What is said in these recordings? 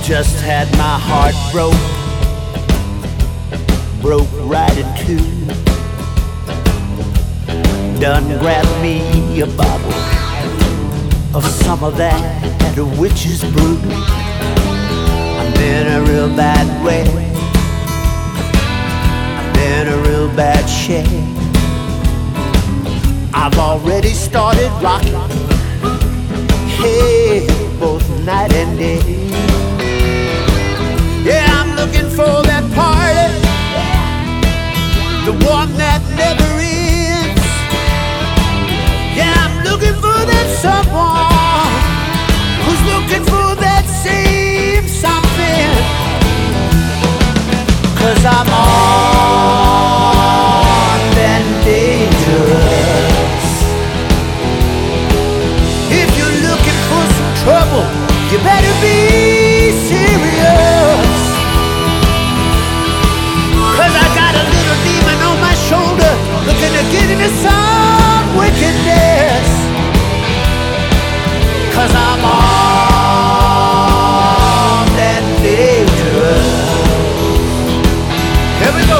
Just had my heart broke right in two. Done grabbed me a bottle of some of that witch's brew. I'm in a real bad way, I'm in a real bad shape. I've already started rocking, hey, both night and day. Yeah, I'm looking for that party, the one that never ends. Yeah, I'm looking for that someone who's looking for that same something. 'Cause I'm armed and dangerous. If you're looking for some trouble, you better be serious. 'Cause I got a little demon on my shoulder, looking to get into some wickedness. 'Cause I'm armed and dangerous. Here we go.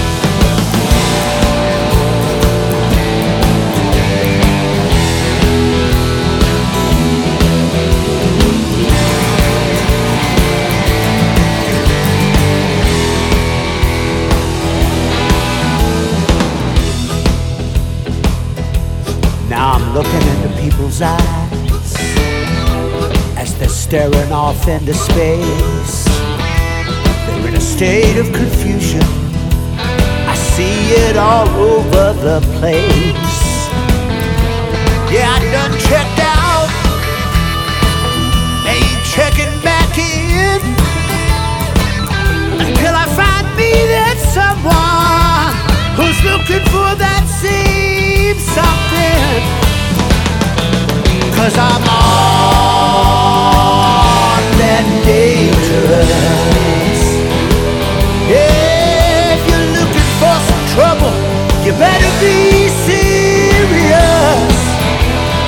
Now I'm looking into people's eyes as they're staring off into space. They're in a state of confusion, I see it all over the place. Yeah, I done checked out, ain't checking back in until I find me that someone who's looking for that same something. 'Cause I'm armed and dangerous. Yeah, if you're looking for some trouble, you better be serious.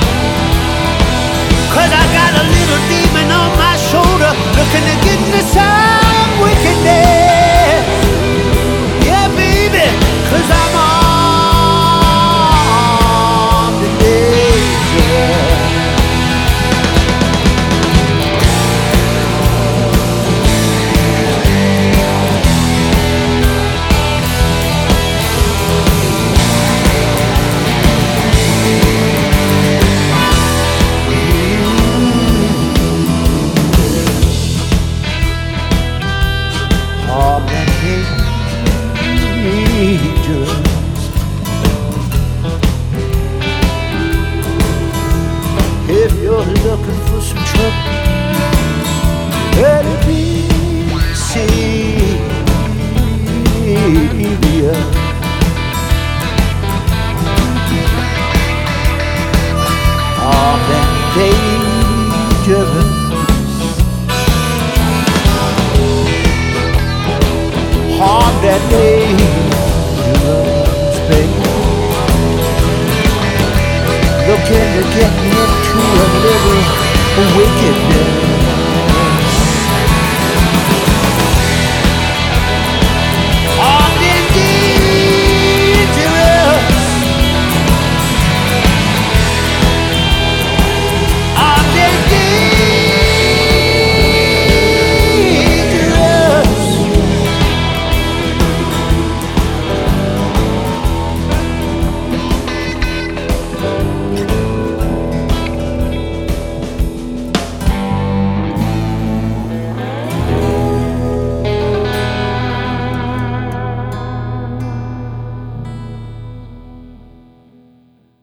'Cause I got a little demon on my shoulder, looking to get inside